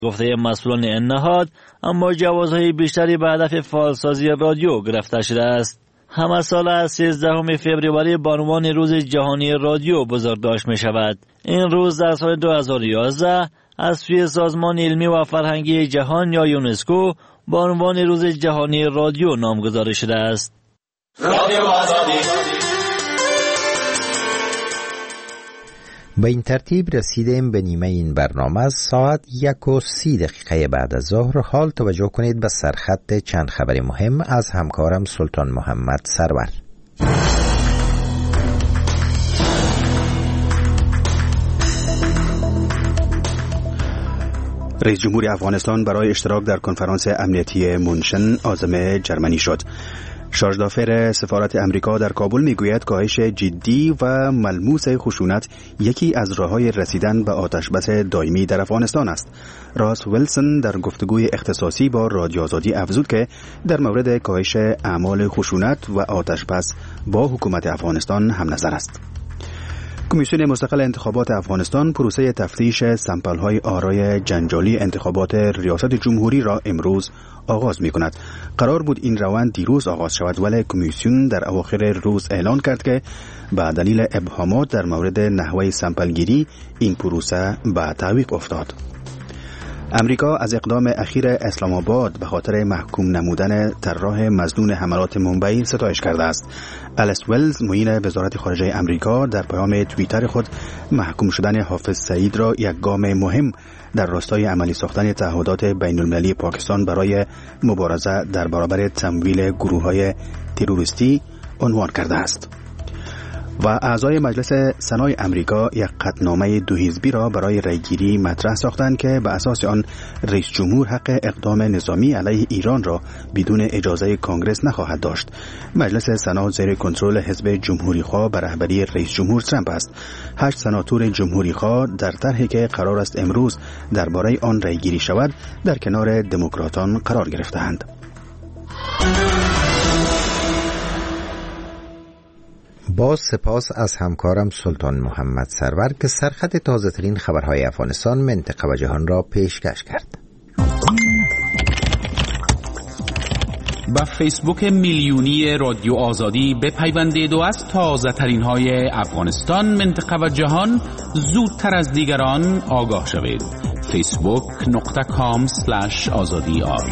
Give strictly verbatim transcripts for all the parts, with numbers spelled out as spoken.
گفته مسئولان این نهاد، اما جوازهای بیشتری به هدف فعالسازی رادیو گرفته شده است. همه سال از سیزدهم فوریه بانوان روز جهانی رادیو بزرگداشت می شود. این روز در سال دو هزار و یازده از سوی سازمان علمی و فرهنگی جهان یا یونسکو به عنوان روز جهانی رادیو نامگذاری شده است. رادیو آزادی. به این ترتیب رسیدیم به نیمه این برنامه. از ساعت یک و سی دقیقه بعد از ظهر. حال توجه کنید به سرخط چند خبر مهم از همکارم سلطان محمد سرور. رئیس جمهور افغانستان برای اشتراک در کنفرانس امنیتی مونشن عازم جرمنی شد. شارژدافر سفارت امریکا در کابل میگوید کاهش جدی و ملموس خشونت یکی از راه‌های رسیدن به آتشبس دائمی در افغانستان است. راس ویلسون در گفتگوی اختصاصی با رادیو آزادی افزود که در مورد کاهش اعمال خشونت و آتشبس با حکومت افغانستان هم نظر است. کمیسیون مستقل انتخابات افغانستان پروسه تفتیش سمپل‌های آرای جنجالی انتخابات ریاست جمهوری را امروز آغاز می‌کند. قرار بود این روند دیروز آغاز شود، ولی کمیسیون در اواخر روز اعلان کرد که به دلیل ابهامات در مورد نحوه سمپلگیری این پروسه به تعویق افتاد. امریکا از اقدام اخیر اسلام آباد به خاطر محکوم نمودن طراح مظنون حملات ممبئی ستایش کرده است. الیس ولز معین وزارت خارجه امریکا در پیام توییتر خود محکوم شدن حافظ سعید را یک گام مهم در راستای عملی ساختن تعهدات بین المللی پاکستان برای مبارزه در برابر تمویل گروه‌های تروریستی عنوان کرده است. و اعضای مجلس سنای امریکا یک قطعنامه دو حزبی را برای رأیگیری مطرح ساختند که به اساس آن رئیس جمهور حق اقدام نظامی علیه ایران را بدون اجازه کنگره نخواهد داشت. مجلس سنا زیر کنترل حزب جمهوری خواه به رهبری رئیس جمهور ترامپ است. هشت سناتور جمهوری خواه در طرحی که قرار است امروز درباره آن رأیگیری شود در کنار دموکراتان قرار گرفته‌اند. با سپاس از همکارم سلطان محمد سرور که سرخط تازه ترین خبرهای افغانستان، منطقه و جهان را پیشکش کرد. با فیسبوک میلیونی رادیو آزادی بپیوندید و از تازه ترین های افغانستان، منطقه و جهان زودتر از دیگران آگاه شوید. فیسبوک نقطه کام سلش آزادی آر.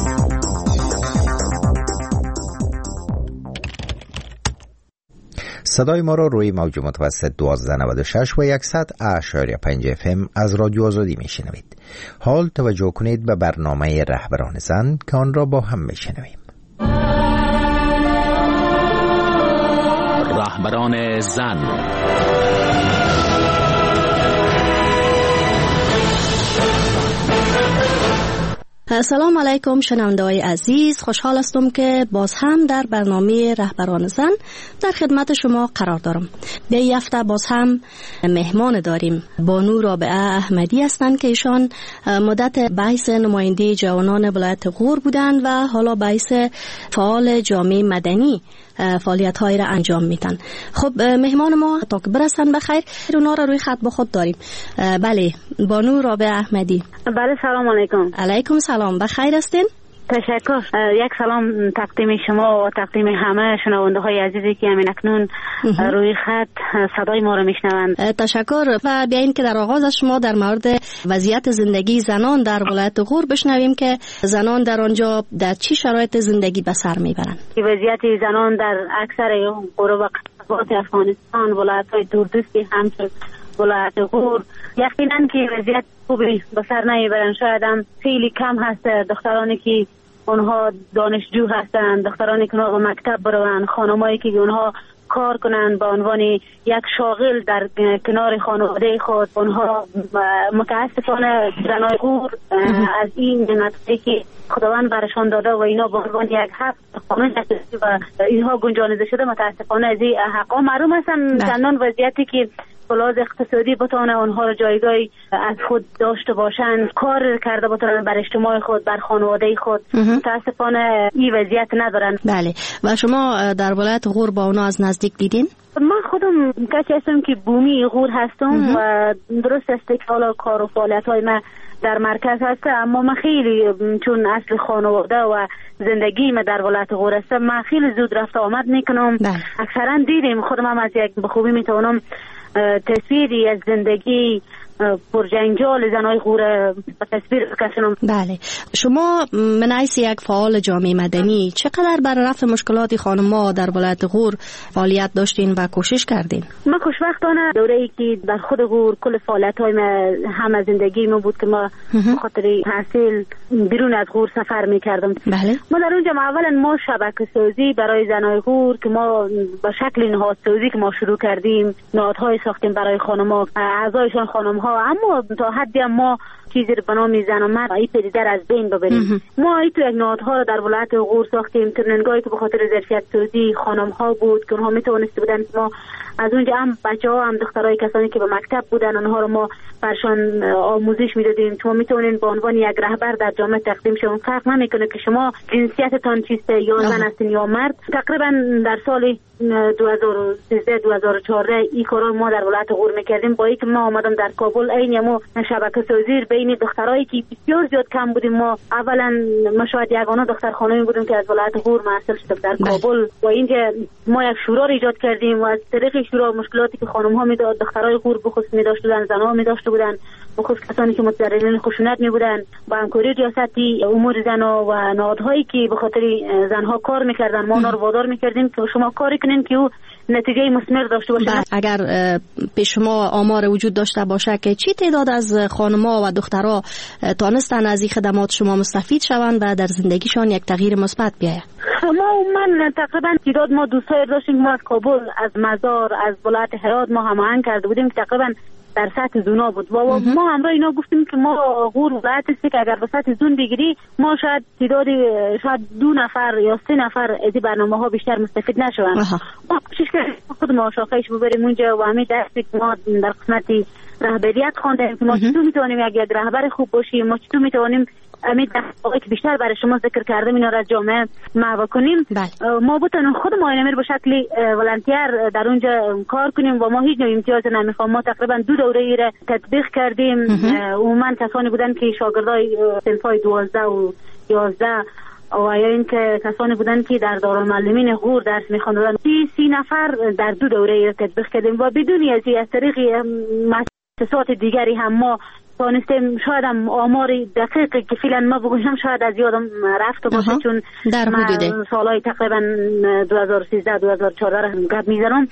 صدای ما را روی موج متوسط دوازده نود و شش و صد اشاری پنج اف ام از رادیو آزادی میشنوید. حال توجه کنید به برنامه رهبران زن که آن را با هم میشنویم. رهبران زن. سلام علیکم شنونده‌های عزیز، خوشحال هستم که باز هم در برنامه رهبران زن در خدمت شما قرار دارم. به این هفته باز هم مهمان داریم. بانو رابعه احمدی هستند که ایشان مدت بحث نماینده جوانان ولایت غور بودند و حالا بحث فعال جامعه مدنی فعالیت های را انجام میدن. خب مهمان ما تا که برسن بخیر اونا را روی خط با خود داریم. بله، بانو رابعه احمدی. بله، سلام علیکم. علیکم سلام، بخیر هستین؟ تشکر. یک سلام تقدیم شما و تقدیم همه شنونده های عزیزی که همین اکنون روی خط صدای ما رو میشنوند. تشکر. و بیاین که در آغاز از شما در مورد وضعیت زندگی زنان در ولایت غور بشنویم که زنان در آنجا در چی شرایط زندگی به سر میبرند. وضعیت زنان در اکثر غور و قصبات افغانستان، ولایت های دوردستی همچون ولایت غور، یقینا که وضعیت خوبی به سر نمیبرند. شاید هم خیلی کم هست دخترانی که اونها دانشجو هستند، دخترانی که اونها به مکتب بروند، خانمایی که اونها کار کنند به عنوان یک شاغل در کنار خانواده خود. اونها متاسفانه زنای غور از این نعمتی که خداوند برشان داده و اینا به عنوان یک حق قانون و اینها گنجانیده شده، متاسفانه از این حقا محروم هستند. زنان وضعیتی که بلاز اقتصادی بتونه اونها رو جایگاهی از خود داشته باشند، کار کرده بتونن بر اجتماع خود، بر خانواده خود، متاسفانه این وضعیت ندارن. بله. و شما در ولایت غور با اونا از نزدیک دیدین؟ من خودم کسی هستم که بومی غور هستم و درست است که حالا کار و فعالیت های من در مرکز هست، اما من خیلی چون اصل خانواده و زندگی من در ولایت غور است، من خیلی زود رفت آمد میکنم. اکثرا دیدیم، خودم هم از یک بخوبی میتونم تصویری از زندگی پرجنجال زنای غور به تصویر بکشونم. بله، شما من حیث یک فعال جامعه مدنی چقدر برای رفع مشکلات خانم‌ها در ولایت غور فعالیت داشتین و کوشش کردین؟ ما خوشبختانه دوره‌ای که در خود غور کل فعالیت‌های ما هم از زندگی ما بود که ما خاطر تحصیل بیرون از غور سفر می‌کردم. بله. ما در اونجا اولا ما شبکه سازی برای زنای غور که ما با شکل نهادسازی که ما شروع کردیم، نهادهای ساختیم برای خانم‌ها، اعضایشان خانم‌ها، اما تا حدی ما چیزی رو به نام زن و مرد ای پدیده از بین ببریم. ما ای تو یک نهادها رو در ولایت غور ساختیم، ترننگاهی که به خاطر ظرفیت سازی خانم‌ها بود که اونها میتونست بودن ما از اونجا هم بچه‌ها هم دخترای کسانی که به مکتب بودن اونها رو ما برشان آموزش میدادیم. شما میتونین به عنوان یک رهبر در جامعه تقدیم شون، فرق نمیکنه که شما جنسیتتان چیست، یا زن هستین یا مرد. تقریبا در سال دو هزار و سیزده دو هزار و چهارده این کارا ما در ولایت غور میکردیم. با اینکه ما آمدم در کابل عین ما شبکه سازی بین دخترایی که بسیار زیاد کم بودیم. ما اولا ما شاید یگانه دختر خانمی بودیم که از ولایت غور محصل شدیم در کابل و اینجا ما یک شورا را ایجاد کردیم و از طریق شورا مشکلاتی که خانم ها میداد دخترای غور بخصوص میداشت بودن، زنها میداشت بودن، بخصوص کسانی که متضررین خشونت می بودن، با همکاری ریاستی امور زنها و نهادهایی که به خاطر زنها کار میکردن ما اونا رو وادار میکردیم که شما کاری کنین که او نتیجه مثمر داشته باشه. اگر پیش شما آمار وجود داشته باشه که چی تعداد از خانم‌ها و دخترها تانستن از این خدمات شما مستفید شوند و در زندگیشان یک تغییر مثبت بیاید؟ ما من تقریبا تعداد ما دوستای داشتیم ما از کابل، از مزار، از ولایت هرات ما هماهنگ کرده بودیم که تقریبا در سطح زونا بود و ما همراه اینا گفتیم که ما غور ولایت است که اگر به سطح زون بگیری ما شاید تعداد شاید دو نفر یا سه نفر از این برنامه‌ها بیشتر مستفید نشوند. ما کوشش کردیم خود ما شاخه‌اش ببریم اونجا و همین دستی که ما در قسمتی رهبریت خواندیم که ما چطور میتونیم یک یک رهبر خوب باشیم، ما چطور میتونیم امید دفعه که بیشتر برای شما ذکر کردم اینا را از جامعه محو کنیم. ما بتونیم خود ما اینمیر به شکل ولنتیر در اونجا کار کنیم و ما هیچ نوع امتیاز نمیخوام. ما تقریبا دو دوره ای را تطبیق کردیم. عموما کسانی بودن که شاگردای صنفای دوازده و یازده و یا اینکه کسانی بودن که در دارالمعلمین غور درس می‌خواندن. سی سی نفر در دو دوره ای را تطبیق کردیم و بدون از از طریق مؤسسات دیگری هم ما تانستیم. شاید هم آمار دقیقی که فعلا ما بگویم شاید از یادم رفته باشه چون در حدود سالهای تقریبا دو هزار و سیزده دو هزار و چهارده را گپ میزنم.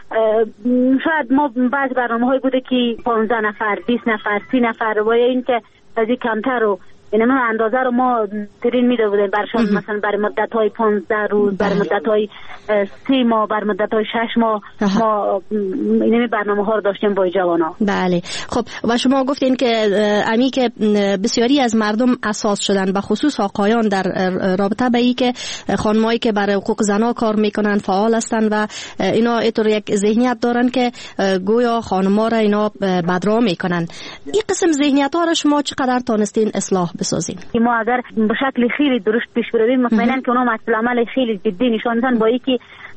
شاید ما بعض برنامه‌های بوده که پانزده نفر، بیست نفر، سی نفر و یا اینکه از این کمتر رو این ما اندازه رو ما ترین میده بودیم برشان، مثلا برای مدت های پانزده روز، برای مدت های سی ماه، برای مدت های شش ماه ما این برنامه ها رو داشتیم با جوانا. بله. خب و شما گفتین که امی که بسیاری از مردم اساس شدن به خصوص آقایان در رابطه به این که خانمایی که برای حقوق زنها کار میکنن فعال هستن و اینا اینطور یک ذهنیت دارن که گویا خانم‌ها را اینا بدرا میکنن. این قسم ذهنیت ها را شما چقدر تونستین اصلاح بسازین؟ ما اگر به شکل خیلی درست پیش برویم مطمئنا که اونا مسئله عمل خیلی جدی نشان میدن با اینکه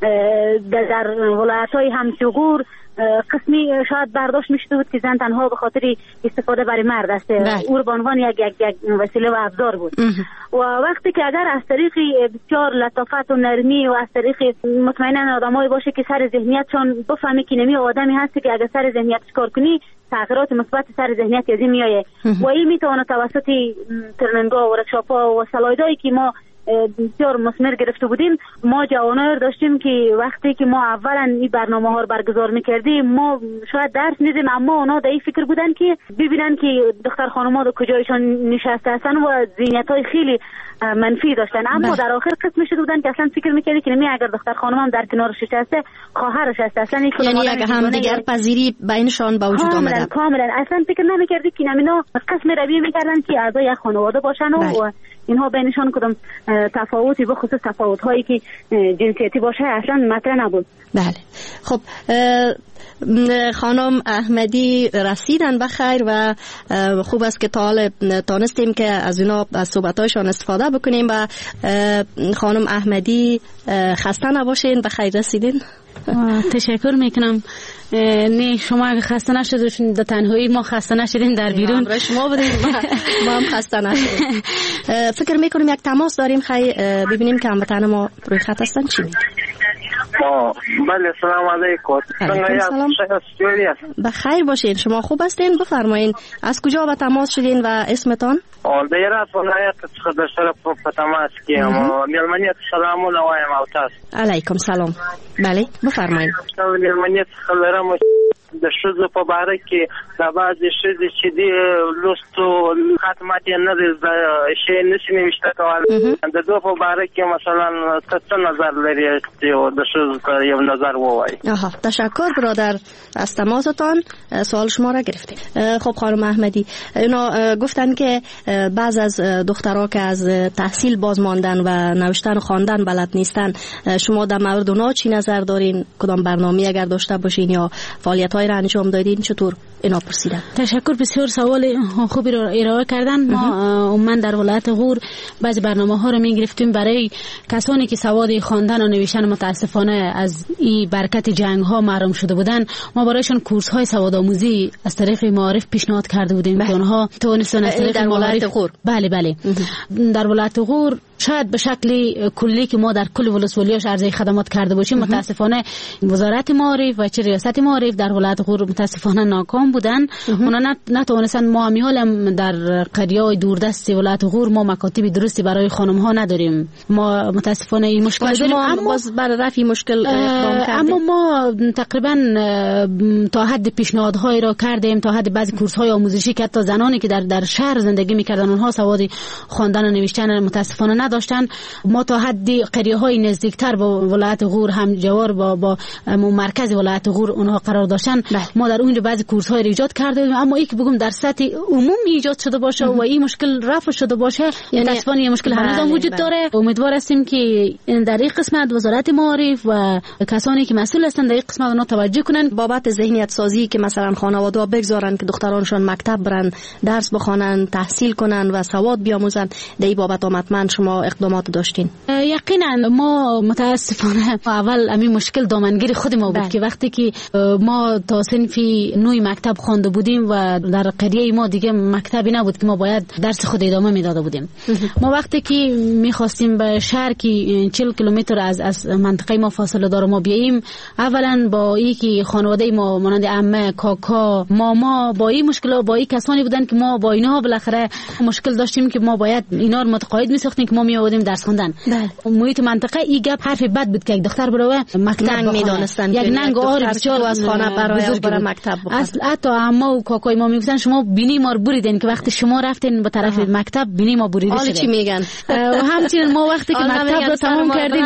در ولایت‌های همچو غور قسمی شاید برداشت میشده بود که زن تنها به خاطر استفاده برای مرد است، او به عنوان یک یک یک وسیله و ابزار بود. و وقتی که اگر از طریق بسیار لطافت و نرمی و از طریق مطمئنا آدمایی باشه که سر ذهنیتشان بفهمی که نمی آدمی هستی که اگر سر ذهنیتش کار کنی تغییرات مثبت سر ذهنیت از این میایه و این میتونه توسط ترننگ‌ها و ورکشاپ‌ها و سلایدایی که ما بسیار مثمر گرفته بودیم. ما جوانان داشتیم که وقتی که ما اولا این برنامه ها رو برگزار میکردیم ما شاید درس میدیم اما اونا در این فکر بودن که ببینن که دختر خانم‌ها در کجایشان نشسته هستن و ذهنیت های خیلی منفی داشتن، اما در آخر قسم شده بودن که اصلا فکر میکردی که نمی اگر دختر خانم هم در کنارش نشسته خواهرش هست اصلا این یعنی اگه هم دیگر پذیری بینشان به وجود آمده کاملا اصلا فکر نمیکردی که نمینا قسم رویه میکردن که اعضای خانواده باشن و اینها بینشان کدام تفاوتی به خصوص تفاوت هایی که جنسیتی باشه اصلا مطرح نبود. بله. خب خانم احمدی رسیدن بخیر و خوب است که تا حال تانستیم که از اینا از صحبتایشان استفاده بکنیم و خانم احمدی خسته نباشین، بخیر رسیدین. تشکر میکنم. نه شما اگه خسته نشدین در تنهایی، ما خسته نشدیم در بیرون. شما بودیم ما هم خسته نشدیم. فکر میکنیم یک تماس داریم، خیلی ببینیم که هموطن ما روی خط هستن. چی میگن؟ بله سلام علیکم. سلام. بخیر باشین. شما خوب هستین؟ بفرمایین از کجا به تماس شدین و اسمتان؟ در از ولایت څخه د سره په تماس کې یم. میلمنیت سلامونه وایم او تاسو. علیکم سلام. بله بفرمایین. میلمنیت څخه لرم د ښځو په باره کې د بعضې ښځې چې دي لوستو ختمات یې نه دی شی نشي نوشته کولی، د دو په باره کې مثلا ته څه نظر لرې چې د ښځو ته یو نظر ووایي؟ آها تشکر برادر از تماستان. سوال شما را گرفتیم. خب خانم احمدی، اینا گفتن که بعض از دخترها که از تحصیل باز ماندن و نوشتن و خواندن بلد نیستن، شما در مورد اونا چی نظر دارین؟ کدام برنامه اگر داشته باشین یا فعالیت‌های را انجام دادین؟ چطور اینا پرسیدن؟ تشکر، بسیار سوال خوبی رو ارائه کردن. ما من در ولایت غور بعضی برنامه‌ها رو می‌گرفتیم برای کسانی که سواد خواندن و نوشتن متاسفانه از این برکت جنگ‌ها محروم شده بودن. ما برایشان کورس‌های سوادآموزی از طریق معارف پیشنهاد کرده بودیم که اونها توانستن از طریق در ولایت غور. بله بله در ولایت غور شاید به شکل کلی که ما در کل ولسوالی‌هاش عرضه خدمات کرده باشیم، متاسفانه وزارت معارف و چه ریاست معارف در ولایت غور متاسفانه ناکام بودن. اونا نتوانستن. ما همیال در قریه‌های دوردست ولایت غور ما مکاتب درستی برای خانم‌ها نداریم. ما متاسفانه این مشکل داریم، اما باز برای رفع مشکل اقدام کردیم. اما ما تقریبا تا حد پیشنهادهای را کردیم، تا حد بعضی کورس‌های آموزشی که تا زنانی که در در شهر زندگی می‌کردن اونها سواد خواندن و نوشتن متاسفانه نداشتن. ما تا حد قریه‌های نزدیکتر با ولایت غور هم جوار با با مرکز ولایت غور اونها قرار داشتن. ما در اونجا بعضی کورس‌های ایجاد کردیم، اما این که بگم در سطح عمومی ایجاد شده باشه و این مشکل رفع شده باشه، یعنی متاسفانه این مشکل هنوز وجود بله. داره. امیدوار هستیم که در این قسمت وزارت معارف و کسانی که مسئول هستند در این قسمت اونا توجه کنن بابت ذهنیت سازی که مثلا خانواده‌ها بگذارن که دخترانشون مکتب برن، درس بخوانن، تحصیل کنن و سواد بیاموزن. در این بابت حتما شما اقدامات داشتین؟ یقینا ما متاسفانه اول همین مشکل دامنگیر خود ما بود که وقتی که ما تا صنف نوی مکتب خوانده بودیم و در قریه ما دیگه مکتبی نبود که ما باید درس خود ادامه میداده بودیم. ما وقتی که میخواستیم به شهر که چهل کیلومتر از از منطقه ما فاصله داره ما بیاییم، اولا با این که خانواده ما مانند عمه، کاکا، ماما با این مشکل با این کسانی بودن که ما با اینها بالاخره مشکل داشتیم که ما باید اینا رو متقاعد میساختیم که ما میآوردیم درس خواندن. محیط منطقه این گپ حرف بد بود که یک دختر بره مکتب میدونستن یک ننگ آر بسیار از خانه برای بره مکتب بخواد. اصل حتی عمه و کاکای ما میگفتن شما بینی ما رو بریدین که وقتی شما رفتین به طرف آها. مکتب بینی ما بریده شده. حالا چی میگن؟ همچنین ما وقتی که مکتب رو تمام کردیم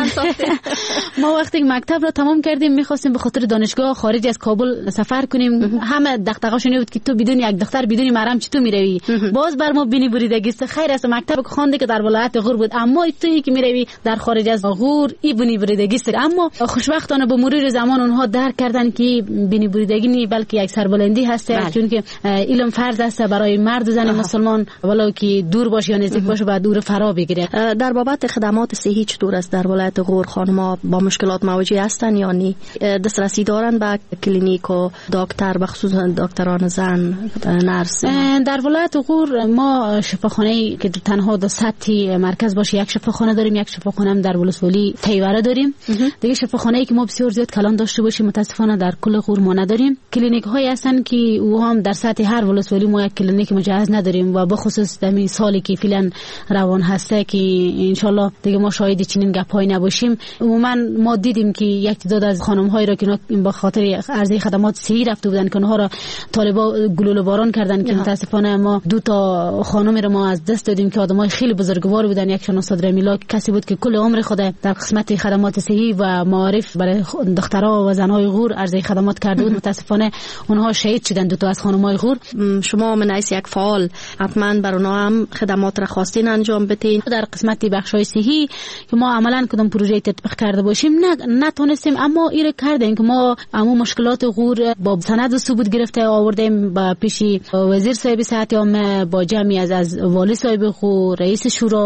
ما وقتی که مکتب رو تمام کردیم میخواستیم به خاطر دانشگاه خارج از کابل سفر کنیم. همه دغدغه‌شون بود که تو بدون یک دختر بدون محرم چطور میروی؟ باز بر ما بینی بریدگی است. خیر است مکتب خوانده که در ولایت غور بود، اما تویی که میروی در خارج از غور ای بینی بریدگی است. اما خوشبختانه به مرور زمان اونها درک کردن که بینی بریدگی نه بلکه یک سربلندی هست، چون که علم فرض است برای مرد و زن مسلمان، ولو که دور باشه یا نزدیک باشه بعد دور فرا بگیره. در بابت خدمات صحی چطور است در ولایت غور؟ خانم‌ها با مشکلات مواجه هستن یا نه؟ دسترسی دارن به کلینیک و دکتر، بخصوص دکتران زن، نرس؟ در ولایت غور ما شفاخانه‌ای که تنها دو سطحی مرکز باشه، یک شفاخانه داریم، یک شفاخانه هم در ولسوالی تیوره داریم. دیگه شفاخانه‌ای که ما بسیار زیاد کلان داشته باشیم متاسفانه در کل غور ما نداریم. کلینیک هایی هستن که او هم در سطح هر ولسوالی ما یک کلینیک مجهز نداریم و به خصوص در سالی که فعلا روان هسته که ان شاء الله دیگه ما شاهد چنین گپایی نباشیم. عموما ما دیدیم که یک تعداد از خانم هایی را که به خاطر عرضه خدمات صحی رفته بودن که اونها را طالبا گلوله باران کردن که متاسفانه ما دو تا خانم را ما از دست دادیم که آدمای خیلی بزرگوار بودن. یکشون استاد رمیلا کسی بود که کل عمر خود در قسمت خدمات صحی و معارف برای دخترها و زنهای غور عرضه خدمات کرده بود. متاسفانه اونها شهید شدن دو تا از خانم‌های غور. شما من از یک فعال حتما بر اونها هم خدمات را خواستین انجام بدین. در قسمت بخش‌های صحی که ما عملاً کدام پروژه تطبیق کرده باشیم نه نتونستیم، اما این کردیم که ما اما مشکلات غور با سند و ثبوت گرفته آوردیم با پیش وزیر صاحب صحت عامه، با جمعی از از والی صاحب غور، رئیس شورا و دیگه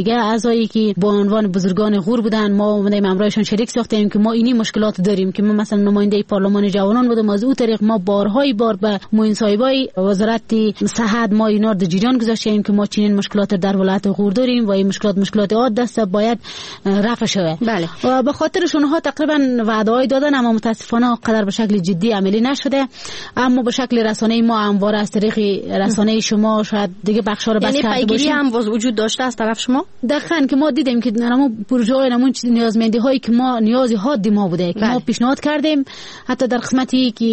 دیگه اعضایی که با عنوان بزرگان غور بودن، ما اومدیم امرایشون شریک ساختیم که ما اینی مشکلات داریم که ما مثلا نماینده پارلمان جوانان بودم، از اون طریق ما بارهای بار به معین صاحبای وزارت صحت ما اینا در جریان گذاشتیم که ما چنین مشکلات در ولایت غور داریم و این مشکلات مشکلات عاد دست باید رفع شود. بله. و به خاطر شونها تقریبا وعده‌های دادن اما متاسفانه قدر به شکل جدی عملی نشده. اما به شکل رسانه‌ای ما همواره از طریق رسانه شما شاید دیگه بخشا رو بس کرده باشیم. یعنی پیگیری هم وجود داشته از طرف شما؟ دقیقاً که ما دیدیم که نمو پروژه‌های نمون نیازمندی هایی که ما نیازی حادی ما بوده که ما پیشنهاد کردیم. حتی در قسمتی که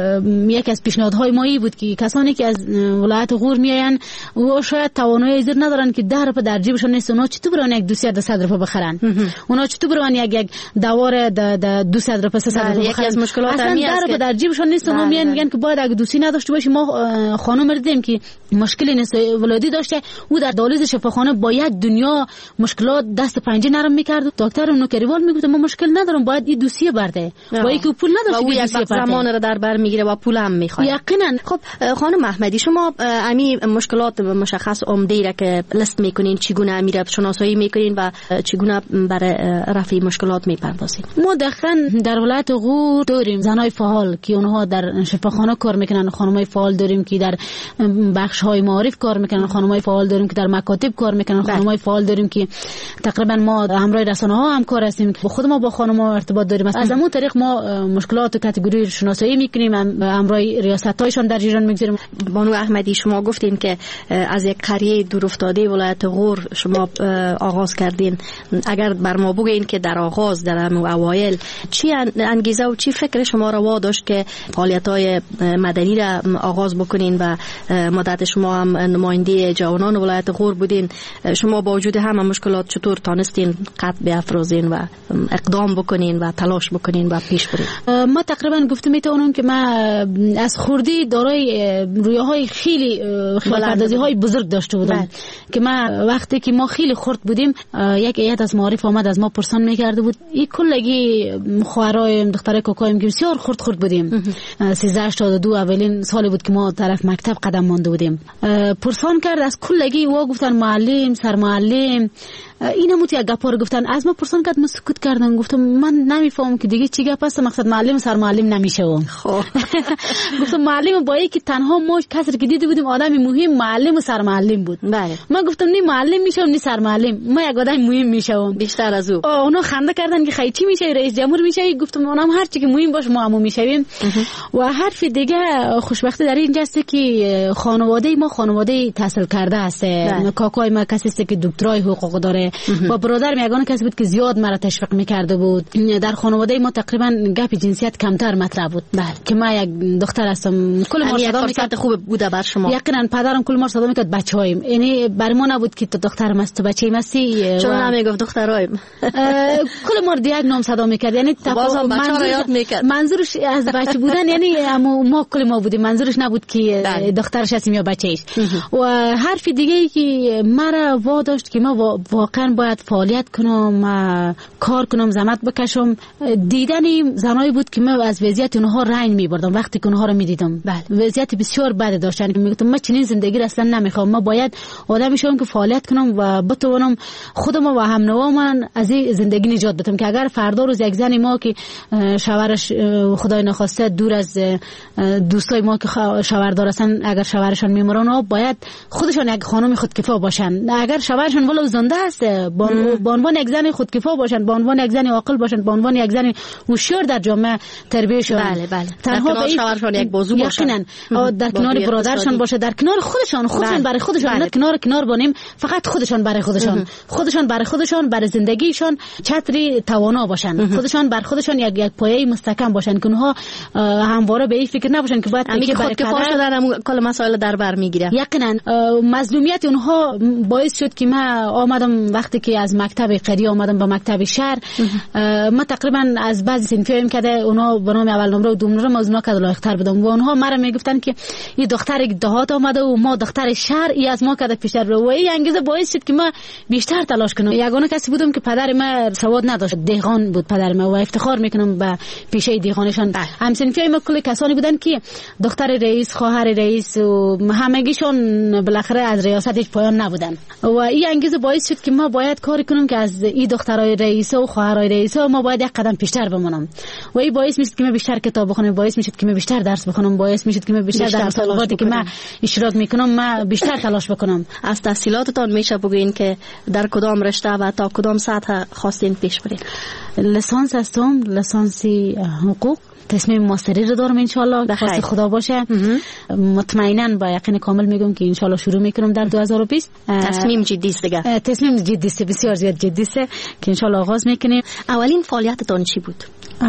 یکی از پیشنهادهای ما بود که کسانی که از ولایت غور میاین و شاید توانایی زیر ندارن که ده روپیه در جیبشون نیست، اونا چطور برن یک دوسیه ده صد روپیه بخرن؟ اونا چطور برن یک یک دوار ده دوصد روپیه سه صد روپیه بخرن؟ یکی از مشکلات همین است که در جیبشون نیست. اونا میان میگن که باید اگه دوسی نداشته باشی. ما خانم دیدیم که مشکلی نیست ولادی داشته، او در دالیز شفاخانه با یک دنیا مشکلات دست پنجه نرم میکرد. دکتر اونو کریوال میگفت ما مشکل ندارم، باید این دوسیه برده و اینکه پول نداشت و یک زمان رو در بر میگیره و پول هم میخواد. یقینا. خب خانم احمدی، شما امی مشکلات مشخص عمده را که لیست میکنین، چگونه امی را شناسایی میکنین و چگونه برای رفع مشکلات میپردازین؟ ما دقیقاً در ولایت غور داریم زنای فعال که اونها در شفاخانه کار میکنن، خانمای فعال داریم که در بخش های معارف کار میکنن، خانمای فعال داریم که در مکاتب کار میکنن، خانمای فعال داریم که تقریبا ما همراه رسانه ها هم کار هستیم که خود ما با خانم ها ارتباط داریم. از همون طریق ما مشکلات و کاتگوری شناسایی میکنیم، همراه ریاست هایشان در جریان میگذاریم. بانو احمدی، شما گفتین که از یک قریه دور افتاده ولایت غور شما آغاز کردین. اگر بر ما بگین که در آغاز در اوایل چی انگیزه و چی فکر شما را واداشت که فعالیت‌های مدنی را آغاز بکنین و مدت شما هم نماینده جوانان ولایت غور بودین، شما با وجود همه مشکلات چطور تانستین قد بیافروزین و اقدام بکنین و تلاش بکنین و پیش برین؟ ما تقریبا گفتم میتونم که ما از خوردی دارای رویاهای خیلی خیال‌پردازی های بزرگ داشته بودم که ما وقتی که ما خیلی خرد بودیم یک هیئت از معارف آمد از ما پرسان میکرده بود. این کلگی خواهرای دخترای کوکایم که بسیار خرد خرد بودیم. سیزده هشتاد و دو اولین سالی بود که ما طرف مکتب قدم مانده بودیم. پرسان کرد از کلگی و گفتن معلم، سر معلم، اینا موتی یک گپا رو گفتن. از ما پرسان کرد، ما سکوت کردم. گفتم من نمیفهمم که دیگه چی گپ است، مقصد معلم سر معلم نمیشه. خب گفتم معلم با اینکه تنها ما کسی که دیده بودیم آدمی مهم معلم و سر معلم بود. بله. من گفتم نی معلم میشم نی سر معلم، ما یک آدم مهم میشم بیشتر از او. اونا خنده کردن که خیلی چی میشه، رئیس جمهور میشه. گفتم اونم هر چی که مهم باشه ما هم میشویم. و حرف دیگه خوشبختی در این جسته که خانواده ما خانواده تحصیل کرده است. کاکای ما کسی است که دکترای حقوق داره و برادرم یگانه کسی بود که زیاد مرا تشویق میکرده بود. در خانواده ما تقریبا گپ جنسیت کمتر مطرح بود. بله. که ما یک دختر هستم، کل ما صدا میکرد خوب بوده بر شما. یقینا پدرم کل ما صدا میکرد بچه‌هایم، یعنی بر ما نبود که تو دخترم است تو بچه‌ایم هستی. چون نمیگفت دخترایم. کل ما دیگه نام صدا میکرد، یعنی بازم بچه‌ها یاد میکرد. منظورش از بچه بودن یعنی اما ما کل ما بودیم، منظورش نبود که دخترش هستیم یا بچه‌ایش. و حرف دیگه ای که مرا واداشت که ما واقعا باید فعالیت کنم، کار کنم، زحمت بکشم، دیدن زنایی بود که من از وضعیت اونها رنج می‌بردم. وقتی که اونها رو می‌دیدم بله وضعیت بسیار بد داشتن که میگفتم من چنین زندگی را اصلا نمیخوام، من باید آدمی شوم که فعالیت کنم و بتوانم خودم و هم نوامن از این زندگی نجات بدم. که اگر فردا روز یک زنی ما که شوهرش خدای نخواسته دور از دوستای ما که شوهردار هستن، اگر شوهرشان میمرن، باید خودشان یک خانم خودکفا باشن. اگر شوهرشان ولو زنده است با عنوان یک زن خودکفا باشن، با عنوان یک زن عاقل باشن، با عنوان یک زن هوشیار در جامعه تربیت شون. بله بله. تنها به شوهرشان یک بازو باشن، در کنار برادرشان باشه، در کنار خودشان، خودشان برای خودشان، نه کنار کنار بانیم، فقط خودشان برای خودشان، خودشان برای خودشان، برای زندگیشان چتری توانا باشن، خودشان بر خودشان یک یک پایه مستحکم باشن که اونها همواره به این فکر نباشن که باید که خودکفا شدن کل مسائل در بر میگیره. یقینا مظلومیت اونها باعث شد که من آمدم وقتی که از مکتب قریه آمدم به مکتب شهر. ما تقریبا از بعضی صنفیم کده اونا به نام اول نمره و دوم نمره از اونا کده لایق‌تر بودم و اونها مرا میگفتن که این دختر دهات آمده و ما دختر شهر، ای از ما کده پیشتر رو. و این انگیزه باعث شد که ما بیشتر تلاش کنم. یگانه کسی بودم که پدر ما سواد نداشت، دهقان بود پدر ما و افتخار میکنم به پیشه دهقانشان. هم صنفی ما کلی کسانی بودن که دختر رئیس، خواهر رئیس و همگیشون بالاخره از ریاست هیچ پایان نبودن و این چیز باعث شد که ما باید کاری کنیم که از این دخترای رئیس و خواهرای رئیس ما باید یک قدم پیشتر بمونم و این باعث میشد که من بیشتر کتاب بخونم، باعث میشد که من بیشتر درس بخونم، باعث میشد که من بیشتر, بیشتر در مسابقاتی که من اشتراک میکنم من بیشتر تلاش بکنم. از تحصیلاتتان میشه بگین که در کدام رشته و تا کدام سطح خواستین پیش برید؟ لیسانس هستم، لیسانس حقوق، تصمیم ماستری رو دارم انشالله خواست خدا باشه. مطمئنا با یقین کامل میگم که انشالله شروع میکنم در دو هزار و بیست. تصمیم جدی است دیگه؟ تصمیم جدی است، بسیار زیاد جدی است که انشالله آغاز میکنیم. اولین فعالیتتان چی بود؟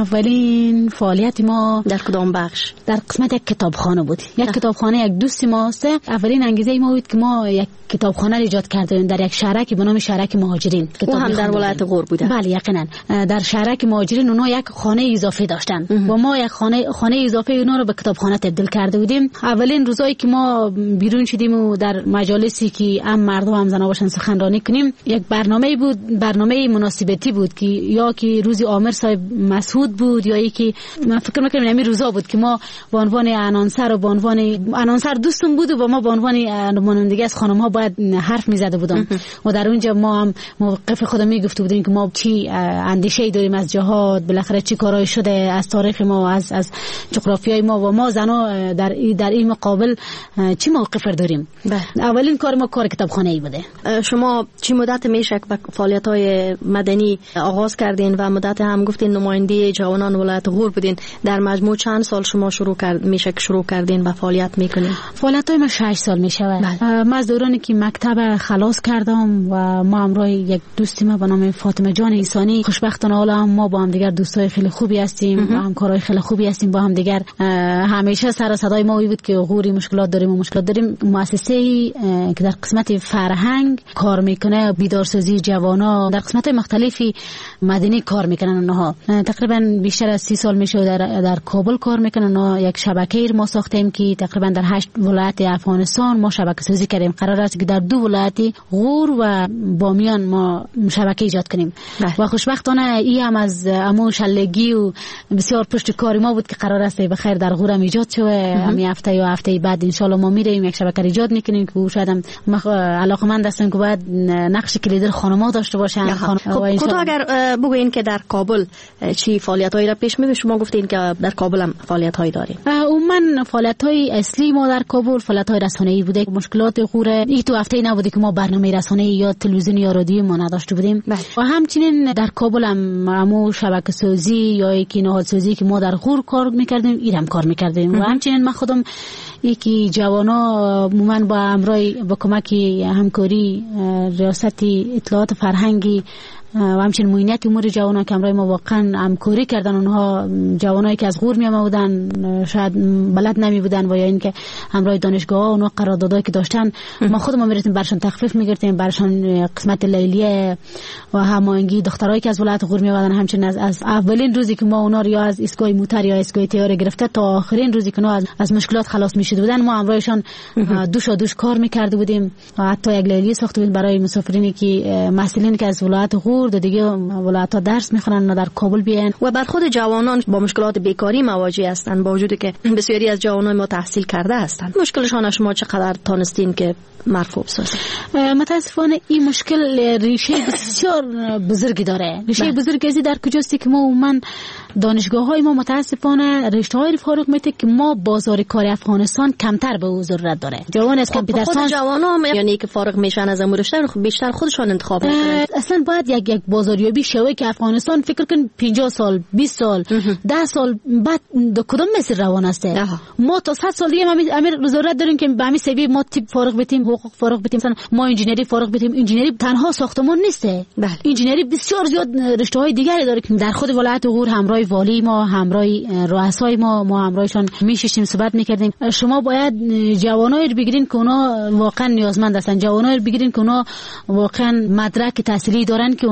اولین فعالیت ما در کدام بخش؟ در قسمت یک کتابخانه بود. یک کتابخانه یک دوست ماست. اولین انگیزه ما بود که ما یک کتابخانه ایجاد کردیم در یک شهرک به نام شهرک مهاجرین. او هم در ولایت غور بوده؟ بله یقینا. در شهرک مهاجرین اونها یک خانه اضافه داشتن و ما یک خانه خانه اضافه اونا رو به کتابخانه تبدیل کرده بودیم. اولین روزایی که ما بیرون شدیم و در مجالسی که هم مرد و هم زنا باشن سخنرانی کنیم، یک برنامه بود، برنامه مناسبتی بود که یا که روزی عامر صاحب مسعود بود یا یکی من فکر می‌کنم همین روزا بود که ما به عنوان انانسر و به عنوان انانسر دوستم بود و ما به عنوان نماینده از خانم‌ها باید حرف می‌زده بودم و در اونجا ما هم موقف خودم میگفته بودیم که ما چی اندیشه‌ای داریم از جهاد، بالاخره چی کارای شده از تاریخ ما، از از جغرافیای ما و ما زنا در در این مقابل چی موقف داریم. بله. اولین کار ما کار کتابخانه‌ای بوده. شما چی مدت میشه که فعالیت‌های مدنی آغاز کردین و مدت هم گفتین نماینده جوانان ولایت غور بودین؟ در مجموع چند سال شما شروع کرد میشه که شروع کردین و فعالیت میکنین؟ فعالیت‌های ما شش سال میشه. ما از دورانی که مکتب خلاص کردم و ما همراه یک دوستی ما به نام فاطمه جان ایسانی، خوشبختانه حالا ما با هم دیگر دوستای خیلی خوبی هستیم و همکارای خیلی خوبی هستیم با هم دیگر. همیشه سر صدای ما بود که غوری مشکلات داریم و مشکلات داریم. مؤسسه‌ای که در قسمت فرهنگ کار میکنه، بیدارسازی جوانا، در قسمت مختلفی مدنی کار میکنن. اونها تقریبا بیشتر از سی سال میشه در در کابل کار میکنن. اونها یک شبکه‌ای ما ساختیم که تقریبا در هشت ولایت افغانستان ما شبکه سازی کردیم. قرار است که در دو ولایت غور و بامیان ما شبکه ایجاد کنیم. و خوشبختانه این هم از امو شلگی و بسیار پشت کاری ما بود که قرار است به خیر در غور هم ایجاد شه. همین هفته یا هفته بعد ان شاء الله ما میریم یک شبکه ایجاد میکنیم که شاید هم علاقمند هستن که باید نقش کلیدی خانم‌ها داشته باشن. خب خود اگر بگوین که در کابل چی فعالیت‌هایی را پیش می‌برید؟ شما گفتین که در کابل هم فعالیت‌هایی دارین. عموما فعالیت‌های اصلی ما در کابل فعالیت‌های رسانه‌ای بوده. مشکلات غور این تو هفته نبوده که ما برنامه رسانه‌ای یا تلویزیون یا رادیو ما نداشته بودیم. بله. و همچنین در کابل هم همو شبکه سازی یا یکی نهاد سازی که ما در غور کار می‌کردیم ایرم کار می‌کردیم. و همچنین من خودم یکی جوانا من با همراه با کمک همکاری ریاست اطلاعات فرهنگی و همچنین معینیت امور جوانان که همراه ما واقعا همکاری کردن. اونها جوانایی که از غور می آمدن شاید بلد نمی بودن و یا اینکه همراه دانشگاه ها اونها قراردادایی که داشتن ما خودمون میرفتیم برشان تخفیف میگرفتیم، برشان قسمت لیلیه و هماهنگی دخترایی که از ولایت غور می آمدن. همچنین از, از اولین روزی که ما اونا رو از اسکوی موتر یا اسکوی تیار گرفته تا آخرین روزی که اونا از, از مشکلات خلاص می شد بودن ما همراهشان دوش و دوش کار میکرده بودیم و حتی یک لیلی ساخته بودیم برای مسافرینی که مسئولین که از ولایت غور و دیگه ولایت‌ها درس میخونن و در کابل بیان. و بر خود جوانان با مشکلات بیکاری مواجه هستند با وجودی که بسیاری از جوانان ما تحصیل کرده هستند. مشکلشان شما چقدر تانستین که مرفوع سازید؟ متاسفانه این مشکل ریشه بسیار بزرگی داره. ریشه بزرگی ازی در کجاست که ما من دانشگاه‌های ما متاسفانه رشته‌های فارغ میته که ما بازار کار افغانستان کمتر به او ضرورت داره. جوان از کامپیوتر ساینس خود جوانان یعنی که فارغ میشن از امور رشته بیشتر خودشان انتخاب میکنن. اصلا باید یک یک بازاریابی شوه که افغانستان فکر کن پنجاه سال بیست سال ده سال بعد دو کدام مسیر روان است. ما تا صد سال دیگه امیر ضرورت داریم که به همین سبب ما تیپ فارغ بتیم، حقوق فارغ بتیم، مثلا ما انجینری فارغ بتیم. انجینری تنها ساختمان نیسته. انجینری بسیار زیاد رشته‌های دیگری داره که در خود ولایت غور همراه والی ما، همراه رؤسای ما، ما همراهشان میشیم صحبت میکردیم. شما باید جوانایی رو بگیرین که اونا واقعا نیازمند هستن، جوانایی رو بگیرین که اونا واقعا مدرک تحصیلی دارن که اونها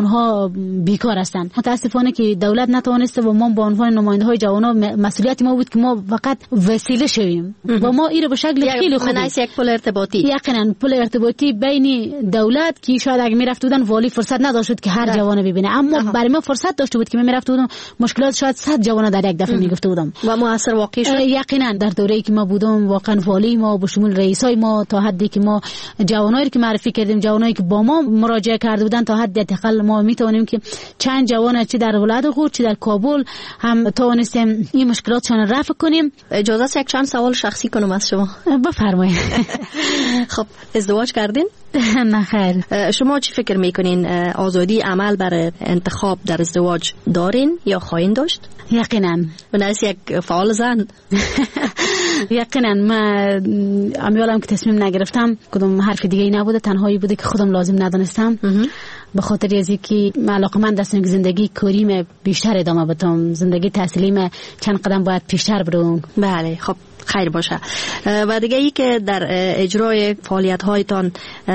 اونها بیکار هستند. متاسفانه که دولت نتوانسته و ما به عنوان نماینده های جوانان مسئولیت ما بود که ما فقط وسیله شویم و ما این رو به شکل خیلی خوب یک پل ارتباطی یقینا پل ارتباطی بین دولت که شاید اگه میرفت بودن والی فرصت نداشت که هر جوان ببینه، اما برای ما فرصت داشته بود که من میرفت بودم مشکلات شاید صد جوان در یک دفعه میگفته بودم و موثر واقع شد. یقینا در دوره‌ای که ما بودم واقعا والی ما به شمول رئیسای ما تا حدی که ما جوانایی که معرفی کردیم، جوانایی که با ما مراجعه کرده بودن، تا حد حداقل ما میتونیم که چند جوان چه در ولایت غور چه در کابل هم توانستیم این مشکلاتشون رفع کنیم. اجازه است یک چند سوال شخصی کنم از شما؟ بفرمایید. خب ازدواج کردین؟ نه خیر. شما چی فکر میکنین آزادی عمل برای انتخاب در ازدواج دارین یا خواهین داشت؟ یقینا. من یک فعال زن. یقینا من امیالم که تصمیم نگرفتم کدوم حرف دیگه ای نبوده، تنهایی بوده که خودم لازم ندانستم. به خاطر از اینکه من علاقه‌مند هستم که زندگی کاریم بیشتر ادامه بدم، زندگی تحصیلیم چند قدم باید پیشتر برم. بله خب خیر باشه. و دیگه ای که در اجرای فعالیت هایتان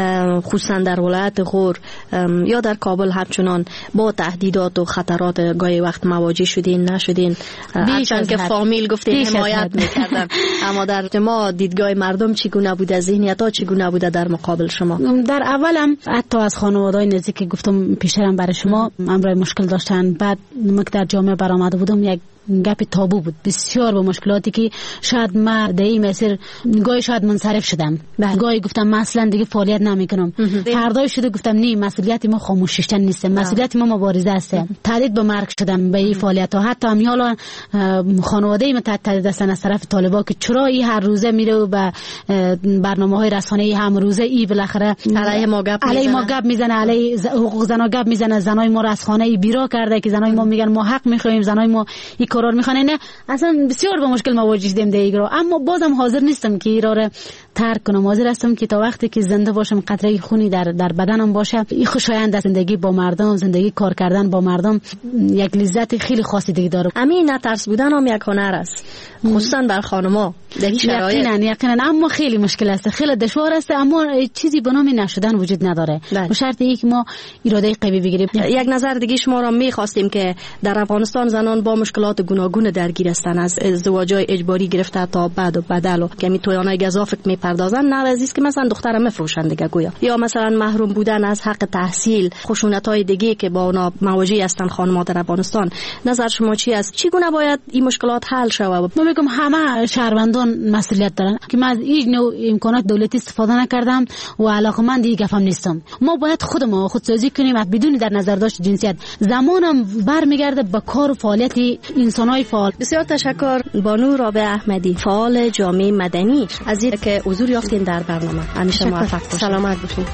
خصوصا در ولایت غور یا در کابل همچنان با تهدیدات و خطرات گاهی وقت مواجه شدین نشدین؟ هرچند که فامیل گفتین حمایت میکردن، اما در ما دیدگاه مردم چگونه بوده، ذهنیت ها چگونه بوده در مقابل شما؟ در اولم حتی از خانواده‌های نزدیک که گفتم پیشترم برای شما امروز مشکل داشتن. بعد ما که در جامعه برآمده بودم یک گپ تابو بود بسیار با مشکلاتی که شاید ما در این مسیر گاهی شاید منصرف شدم. گاهی گفتم مثلا دیگه فعالیت نمیکنم، فردای شده گفتم نه مسئولیت ما خاموش شدن نیست، مسئولیت ما مبارزه است. تهدید به مرگ شدم به این فعالیت ها. حتی امیالا خانواده ما تهدید هستن از طرف طالبا که چرا این هر روزه میره و به برنامه‌های رسانه‌ای هم روزه ای بالاخره علیه ما گپ علیه ما گپ میزنه، علیه حقوق زنا گپ میزنه، زنای ما را از خانه ای بیرا کرده که زنای ما میگن ما حق میخوایم، زنای ما قرار میخوانه. نه اصلا بسیار با مشکل مواجه شدم دیگه، اما بازم حاضر نیستم که ایرا ترک کنم. حاضر هستم که تا وقتی که زنده باشم قطره خونی در در بدنم باشه، این خوشایند زندگی با مردم، زندگی کار کردن با مردم یک لذت خیلی خاصی دیگه داره. همین نترس بودن هم یک هنر است، خصوصا بر خانم‌ها در این شرایط. یقینا یقینا اما خیلی مشکل است، خیلی دشوار است، اما چیزی به نام نشدن وجود نداره. به شرط اینکه ما اراده قوی بگیریم. یک نظر دیگه شما را می‌خواستیم که در افغانستان زنان با مشکلات گوناگون درگیر هستند، از ازدواج‌های اجباری گرفته تا بعد و بدل و کمی تویانای گزافت میپردازن. نه عزیز که مثلا دخترم میفروشن دیگه گویا، یا مثلا محروم بودن از حق تحصیل، خشونت‌های دیگه که با اونا مواجه هستن خانم‌ها در افغانستان. نظر شما چی است؟ چگونه باید این مشکلات حل شود؟ من میگم همه شهروندان مسئولیت دارن که من از این نوع امکانات دولتی استفاده نکردم و علاقه‌مند این گفتم نیستم. ما باید خودمون خودسازی کنیم بدون در نظر داشت جنسیت. زمانم برمیگرده به کار و فعالیت انسان‌های فعال. بسیار تشکر بانو رابع احمدی، فعال جامعه مدنی، از اینکه حضور یافتین در برنامه. همیشه موفق باشید. سلامت باشید.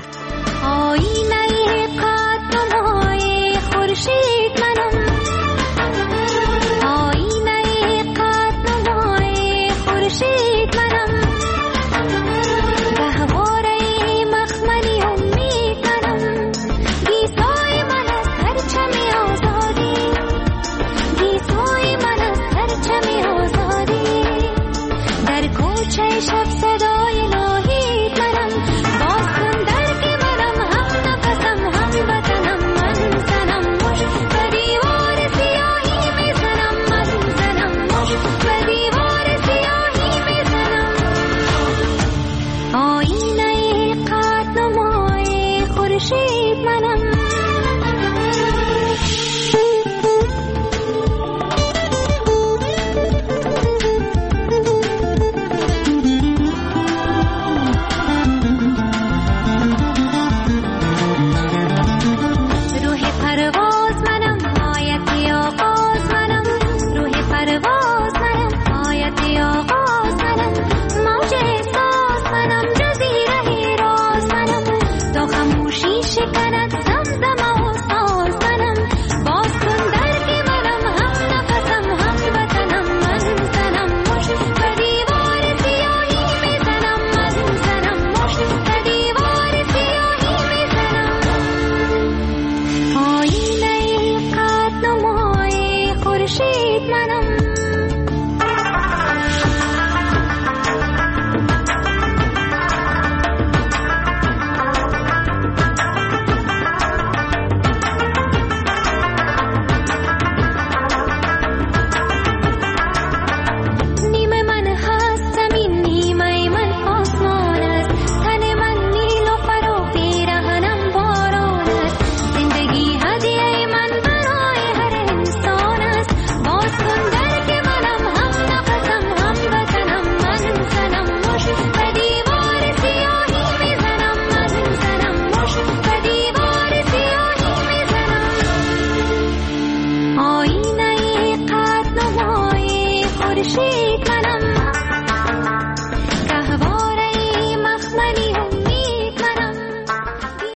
آینه قدم‌های خورشید منم، آینه قدم‌های خورشید منم، گهواره مخملی امید منم، گیسوی من از پرچم آزادی، گیسوی من از پرچم آزادی، در کوچه شب صدای ناهید منم، باز کن درک منم، هم نفسم هم وطنم، من زنم مش به دیوار سیاهی میزنم، من زنم مش به دیوار سیاهی میزنم، آینه قدم‌های خورشید منم. شکند